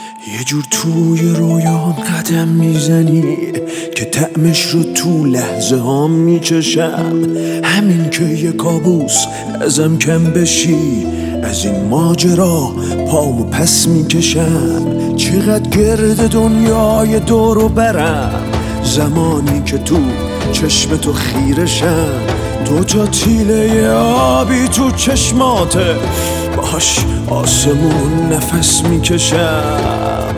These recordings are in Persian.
یه جور توی رویام قدم میزنی که طعمش رو تو لحظه ها میچشم. همین که یه کابوس ازم کم بشی، از این ماجرا پامو پس میکشم. چقدر گرد دنیای دورو برم، زمانی که تو چشم تو خیرشم. دوتا تیله آبی تو چشماته، باش آسمون نفس میکشم.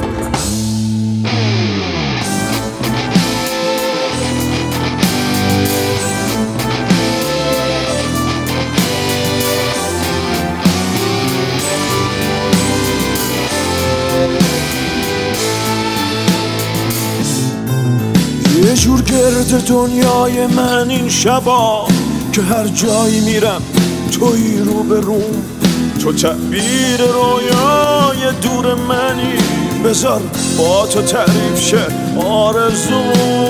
یه جور گرد دنیای من این شبا، که هر جایی میرم توی رو به روم. تو تعبیر رویای دور منی، بذار با تو تعریف شه آرزو.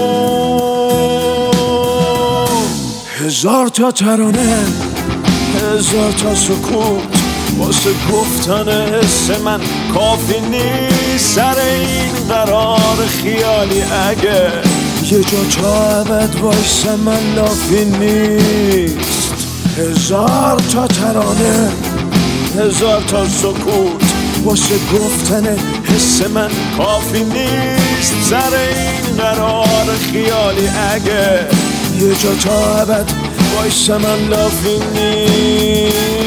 هزار تا ترانه، هزار تا سکوت، واسه گفتن حس من کافی نیست. سر این قرار خیالی اگه یه جا تا ابد وایسه من لافی نیست. هزار تا ترانه، هزار تا سکوت، واسه گفتن حس من کافی نیست. سر این قرار خیالی اگه یه جا تا ابد وایسه من لافی نیست.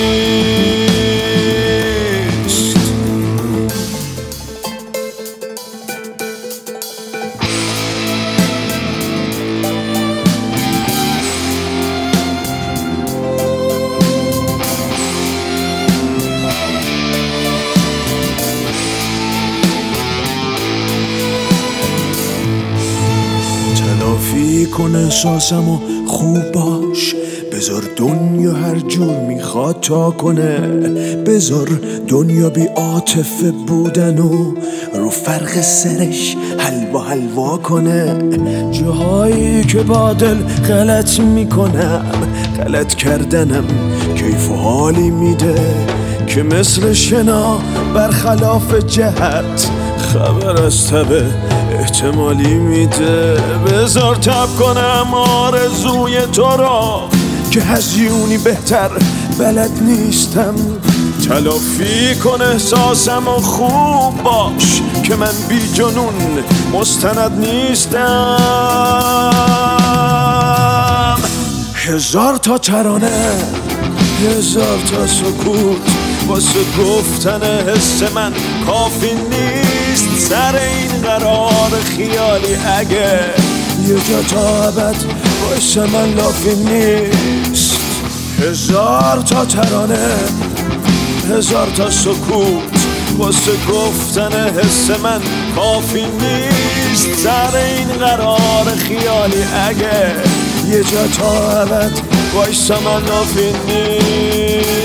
تلافی کن احساسم و خوب باش، بذار دنیا هر جور میخواد تا کنه. بذار دنیا بی عاطفه بودن و رو فرق سرش حلوا حلوا کنه. جاهایی که با دل غلط میکنم، غلط کردنم کیف و حالی میده. که مثل شنا برخلاف جهت، خبر از تبه احتمالی میده. بذار تب کنم آرزوی تو را، که هزیونی بهتر بلد نیستم. تلافی کن احساسم و خوب باش، که من بی جنون مستند نیستم. هزار تا ترانه، هزار تا سکوت، واسه گفتن حس من کافی نیست. سر این قرار خیالی اگه یه جا تا ابد واسه من لافی نیست. هزار تا ترانه، هزار تا سکوت، واسه گفتن حس من کافی نیست. سر این قرار خیالی اگه یه جا تا ابد واسه من لافی نیست.